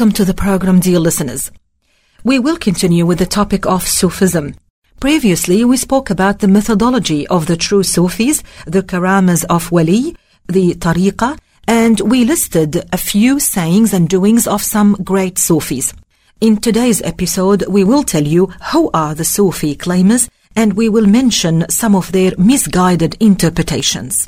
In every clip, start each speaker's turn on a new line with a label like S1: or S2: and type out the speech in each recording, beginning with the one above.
S1: Welcome to the program, dear listeners. We will continue with the topic of Sufism. Previously, we spoke about the methodology of the true Sufis, the karamas of Wali, the tariqah, and we listed a few sayings and doings of some great Sufis. In today's episode, we will tell you who are the Sufi claimers, and we will mention some of their misguided interpretations.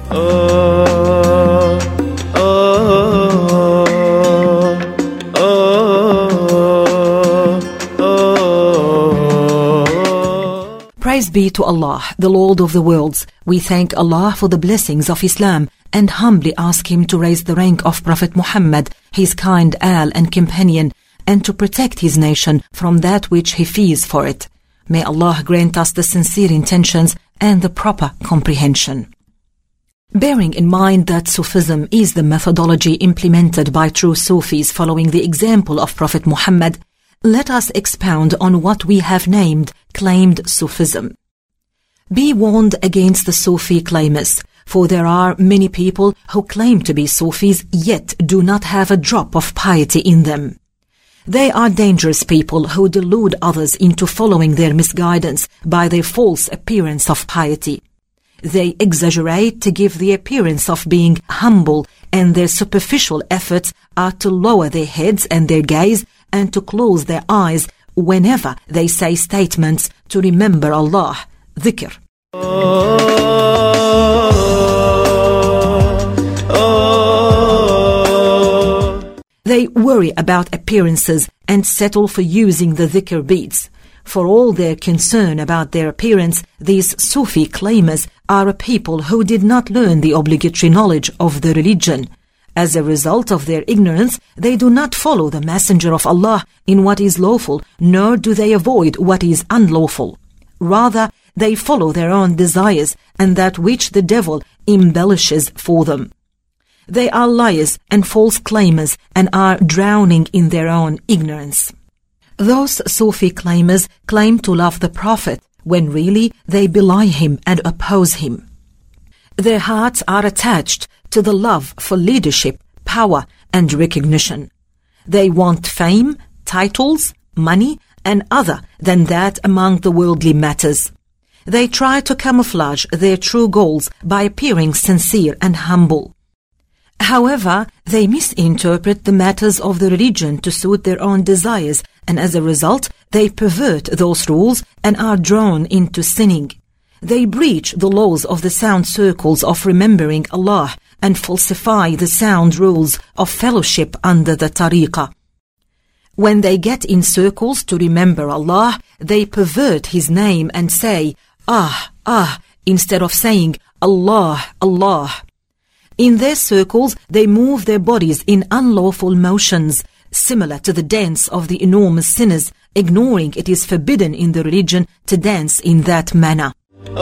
S1: Praise be to Allah, the Lord of the worlds. We thank Allah for the blessings of Islam and humbly ask Him to raise the rank of Prophet Muhammad, his kind al and companion, and to protect his nation from that which he fears for it. May Allah grant us the sincere intentions and the proper comprehension. Bearing in mind that Sufism is the methodology implemented by true Sufis following the example of Prophet Muhammad, let us expound on what we have named claimed Sufism. Be warned against the Sufi claimers, for there are many people who claim to be Sufis yet do not have a drop of piety in them. They are dangerous people who delude others into following their misguidance by their false appearance of piety. They exaggerate to give the appearance of being humble, and their superficial efforts are to lower their heads and their gaze and to close their eyes whenever they say statements to remember Allah, dhikr. They worry about appearances and settle for using the dhikr beads. For all their concern about their appearance, these Sufi claimers are a people who did not learn the obligatory knowledge of the religion. As a result of their ignorance, they do not follow the Messenger of Allah in what is lawful, nor do they avoid what is unlawful. Rather, they follow their own desires and that which the devil embellishes for them. They are liars and false claimers and are drowning in their own ignorance. Those Sufi claimers claim to love the Prophet when really they belie him and oppose him. Their hearts are attached to the love for leadership, power, and recognition. They want fame, titles, money, and other than that among the worldly matters. They try to camouflage their true goals by appearing sincere and humble. However, they misinterpret the matters of the religion to suit their own desires, and as a result, they pervert those rules and are drawn into sinning. They breach the laws of the sound circles of remembering Allah and falsify the sound rules of fellowship under the tariqah. When they get in circles to remember Allah, they pervert His name and say, "Ah, ah," instead of saying, "Allah, Allah." In their circles, they move their bodies in unlawful motions, similar to the dance of the enormous sinners, ignoring it is forbidden in the religion to dance in that manner.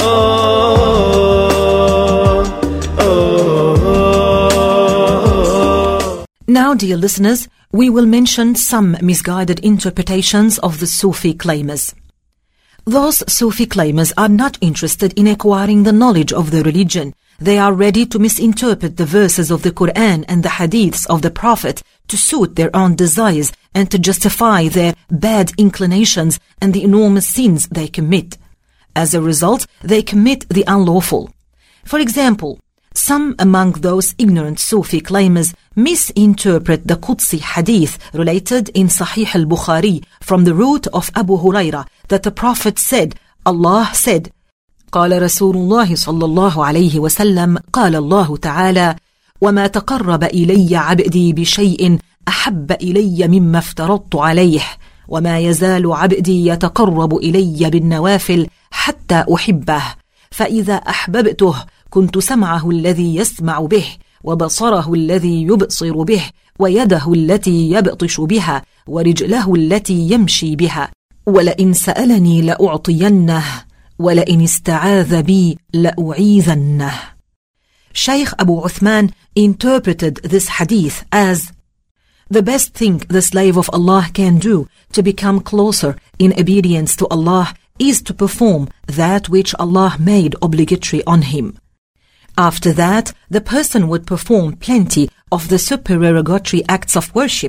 S1: Now, dear listeners, we will mention some misguided interpretations of the Sufi claimers. Those Sufi claimers are not interested in acquiring the knowledge of the religion. They are ready to misinterpret the verses of the Quran and the hadiths of the Prophet to suit their own desires and to justify their bad inclinations and the enormous sins they commit. As a result, they commit the unlawful. For example, some among those ignorant Sufi claimers misinterpret the Qudsi hadith related in Sahih al-Bukhari from the root of Abu Hurairah that the Prophet said, Allah said, قال رسول الله صلى الله عليه وسلم قال الله تعالى وما تقرب إلي عبدي بشيء أحب إلي مما افترضت عليه وما يزال عبدي يتقرب إلي بالنوافل حتى أحبه فإذا أحببته كنت سمعه الذي يسمع به وبصره الذي يبصر به ويده التي يبطش بها ورجله التي يمشي بها ولئن سألني لأعطينه وَلَئِنِ اسْتَعَاذَ بِي لَأُعِيذَنَّهُ. Shaykh Abu Uthman interpreted this hadith as, the best thing the slave of Allah can do to become closer in obedience to Allah is to perform that which Allah made obligatory on him. After that, the person would perform plenty of the supererogatory acts of worship,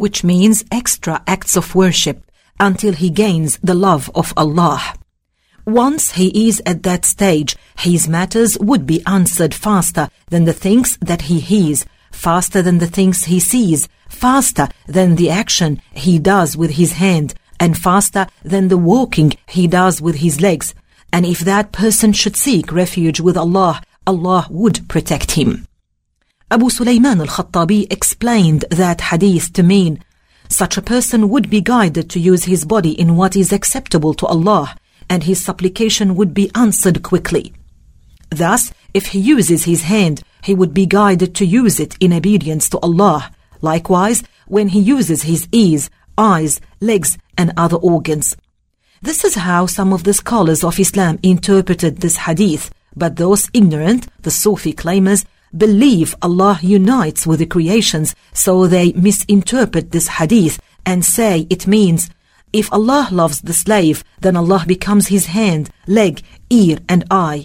S1: which means extra acts of worship, until he gains the love of Allah. Once he is at that stage, his matters would be answered faster than the things that he hears, faster than the things he sees, faster than the action he does with his hand, and faster than the walking he does with his legs. And if that person should seek refuge with Allah, Allah would protect him. Abu Sulaiman al-Khattabi explained that hadith to mean, such a person would be guided to use his body in what is acceptable to Allah, and his supplication would be answered quickly. Thus, if he uses his hand, he would be guided to use it in obedience to Allah. Likewise, when he uses his ears, eyes, legs, and other organs. This is how some of the scholars of Islam interpreted this hadith, but those ignorant, the Sufi claimers, believe Allah unites with the creations, so they misinterpret this hadith and say it means, if Allah loves the slave, then Allah becomes his hand, leg, ear, and eye.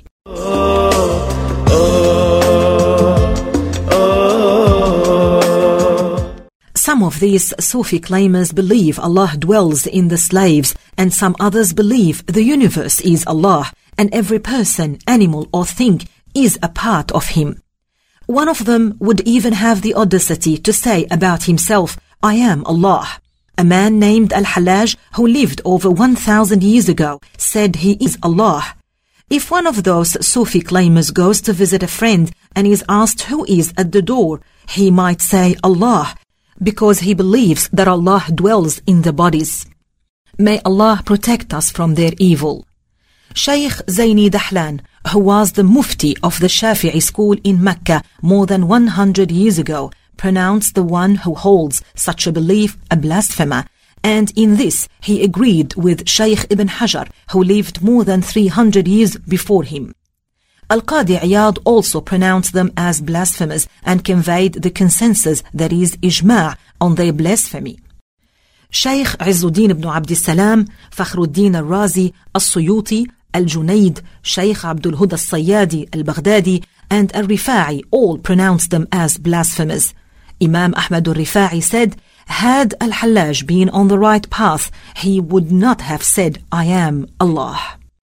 S1: Some of these Sufi claimers believe Allah dwells in the slaves, and some others believe the universe is Allah, and every person, animal, or thing is a part of him. One of them would even have the audacity to say about himself, I am Allah. A man named Al-Hallaj, who lived over 1,000 years ago, said he is Allah. If one of those Sufi claimers goes to visit a friend and is asked who is at the door, he might say Allah, because he believes that Allah dwells in the bodies. May Allah protect us from their evil. Shaykh Zaini Dahlan, who was the Mufti of the Shafi'i school in Mecca more than 100 years ago, pronounced the one who holds such a belief a blasphemer, and in this he agreed with Shaykh Ibn Hajar, who lived more than 300 years before him. Al-Qadi Iyad also pronounced them as blasphemers and conveyed the consensus, that is ijma' on their blasphemy. Shaykh Izzuddin ibn Abd Salam, Fakhruddin al-Razi, al-Suyuti, al-Junayd, Shaykh Abdul Huda al-Sayyadi, al-Baghdadi, and al-Rifa'i all pronounced them as blasphemers. Imam Ahmad al-Rifa'i said, had Al-Hallaj been on the right path, he would not have said, I am Allah.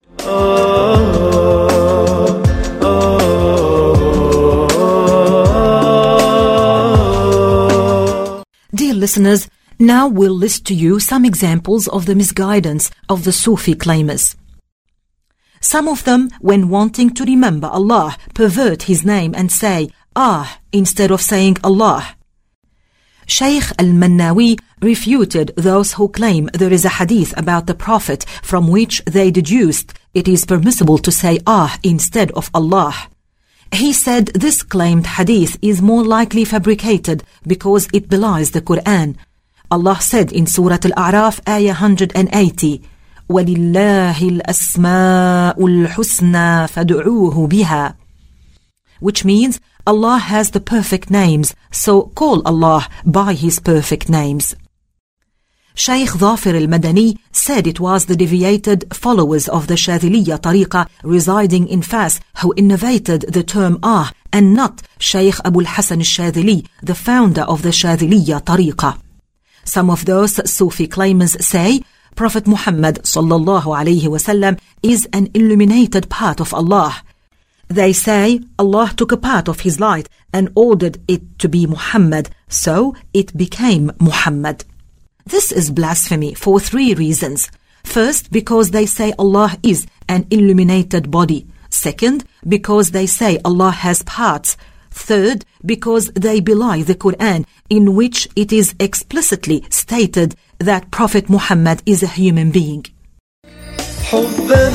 S1: Dear listeners, now we'll list to you some examples of the misguidance of the Sufi claimers. Some of them, when wanting to remember Allah, pervert his name and say, instead of saying Allah. Shaykh al-Mannawi refuted those who claim there is a hadith about the Prophet from which they deduced it is permissible to say instead of Allah. He said this claimed hadith is more likely fabricated because it belies the Quran. Allah said in Surah Al-A'raf, Ayah 180, وَلِلَّهِ الْأَسْمَاءُ الْحُسْنَى فَادْعُوهُ بِهَا, which means Allah has the perfect names, so call Allah by His perfect names. Shaykh Dhafir al-Madani said it was the deviated followers of the Shadhiliya tariqa residing in Fas who innovated the term and not Shaykh Abu al-Hasan al-Shadhili, the founder of the Shadhiliya tariqa. Some of those Sufi claimers say Prophet Muhammad sallallahu alayhi wasallam is an illuminated part of Allah. They say Allah took a part of his light and ordered it to be Muhammad, so it became Muhammad. This is blasphemy for 3 reasons. First, because they say Allah is an illuminated body. Second, because they say Allah has parts. Third, because they belie the Quran, in which it is explicitly stated that Prophet Muhammad is a human being.
S2: حبا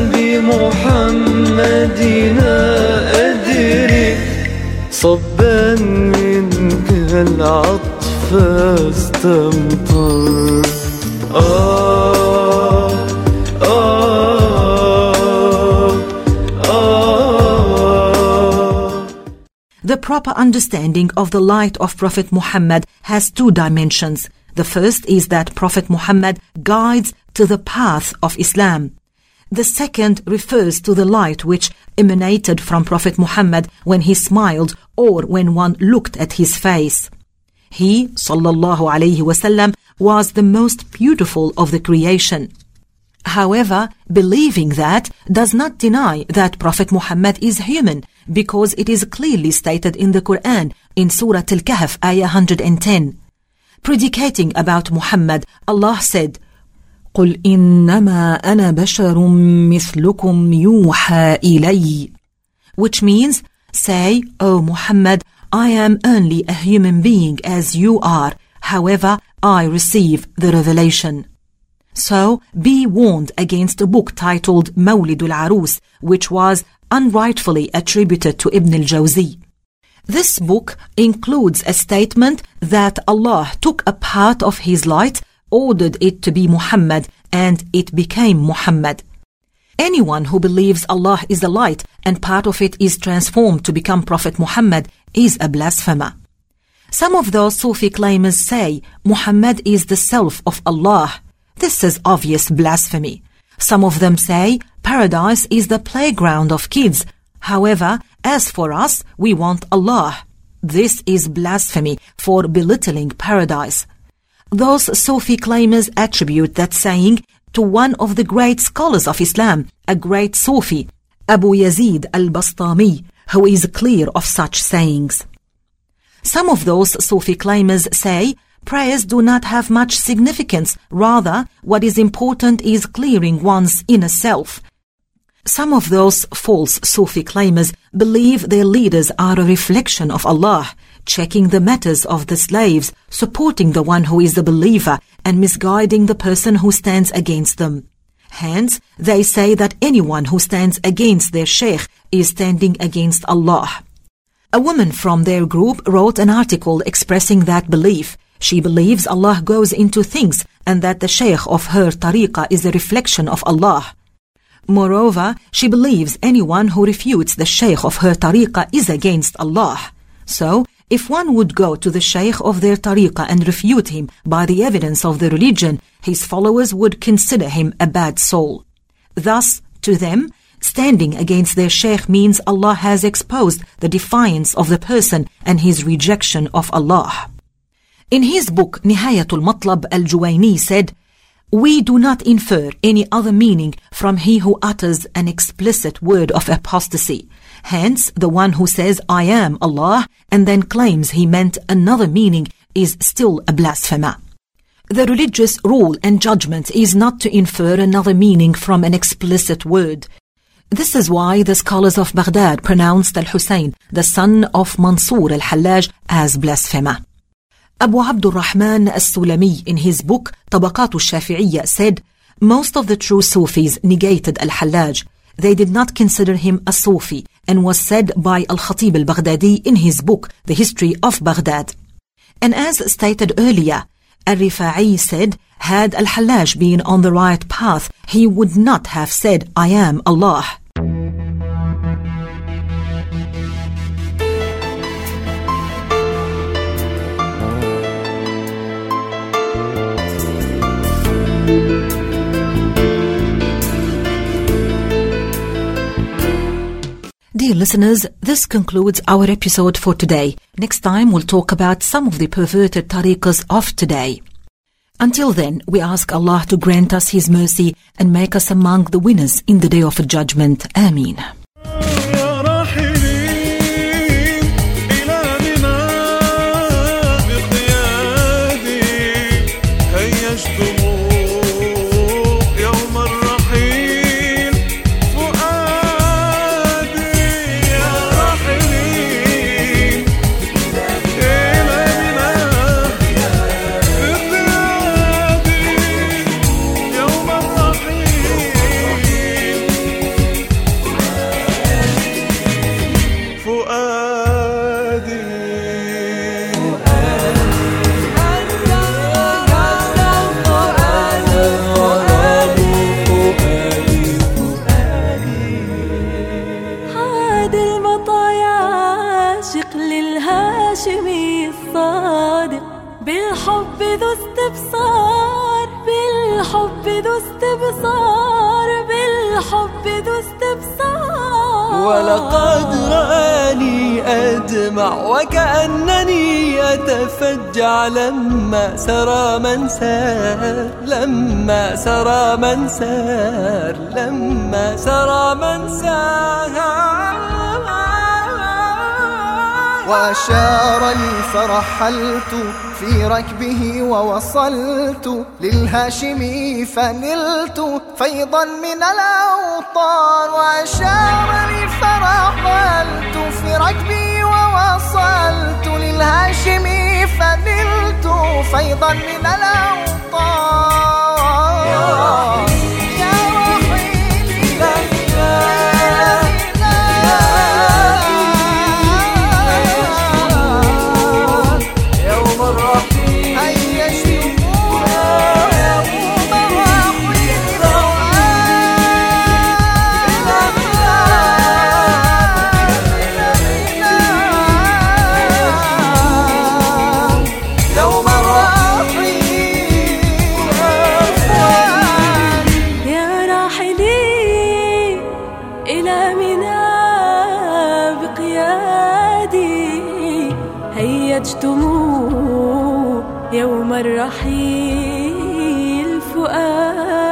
S2: بمحمدنا أدرك صبا منك العطف استمطر
S1: The proper understanding of the light of Prophet Muhammad has 2 dimensions. The first is that Prophet Muhammad guides to the path of Islam. The second refers to the light which emanated from Prophet Muhammad when he smiled or when one looked at his face. He, sallallahu alayhi wasallam, was the most beautiful of the creation. However, believing that does not deny that Prophet Muhammad is human, because it is clearly stated in the Quran in Surah Al-Kahf, ayah 110. Predicating about Muhammad, Allah said, قُلْ إِنَّمَا أَنَا بَشَرٌ مِثْلُكُمْ يُوحَى إِلَيَّ, which means, say, O Muhammad, I am only a human being as you are, however, I receive the revelation. So, be warned against a book titled Mawlid al-Arus, which was unrightfully attributed to Ibn al-Jawzi. This book includes a statement that Allah took a part of His light, ordered it to be Muhammad, and it became Muhammad. Anyone who believes Allah is a light and part of it is transformed to become Prophet Muhammad is a blasphemer. Some of those Sufi claimers say Muhammad is the self of Allah. This is obvious blasphemy. Some of them say paradise is the playground of kids. However, as for us, we want Allah. This is blasphemy for belittling paradise. Those Sufi claimers attribute that saying to one of the great scholars of Islam, a great Sufi, Abu Yazid al-Bastami, who is clear of such sayings. Some of those Sufi claimers say prayers do not have much significance. Rather, what is important is clearing one's inner self. Some of those false Sufi claimers believe their leaders are a reflection of Allah, checking the matters of the slaves, supporting the one who is a believer, and misguiding the person who stands against them. Hence, they say that anyone who stands against their sheikh is standing against Allah. A woman from their group wrote an article expressing that belief. She believes Allah goes into things and that the sheikh of her tariqah is a reflection of Allah. Moreover, she believes anyone who refutes the sheikh of her tariqah is against Allah. So, if one would go to the sheikh of their tariqah and refute him by the evidence of the religion, his followers would consider him a bad soul. Thus, to them, standing against their sheikh means Allah has exposed the defiance of the person and his rejection of Allah. In his book, Nihayatul Matlab, Al-Juwayni said, "We do not infer any other meaning from he who utters an explicit word of apostasy. Hence, the one who says, I am Allah, and then claims he meant another meaning is still a blasphemer. The religious rule and judgment is not to infer another meaning from an explicit word. This is why the scholars of Baghdad pronounced Al-Hussein, the son of Mansur al-Hallaj, as blasphemer." Abu Abdul Rahman al-Sulami, in his book Tabaqat al-Shafi'iyya, said, most of the true Sufis negated al-Hallaj. They did not consider him a Sufi, and was said by Al-Khatib al-Baghdadi in his book The History of Baghdad. And as stated earlier, Al-Rifa'i said, had al-Hallaj been on the right path, he would not have said, I am Allah. Dear listeners, this concludes our episode for today. Next time we'll talk about some of the perverted tariqas of today. Until then, we ask Allah to grant us His mercy and make us among the winners in the Day of Judgment. Ameen.
S3: بالحب ذو استبصار بالحب ذو استبصار بالحب ذو استبصار
S2: ولقد رآني أدمع وكأنني أتفجع لما سرى من سار، لما سرى من سار، لما سرى من سار.
S4: وأشار لي فرحلت في ركبه ووصلت للهاشمي فنلت فيضا من الأوطان. وأشار لي فرحلت في ركبه ووصلت للهاشمي فنلت فيضا من الأوطان.
S3: هيجتموا يوم الرحيل فؤاد.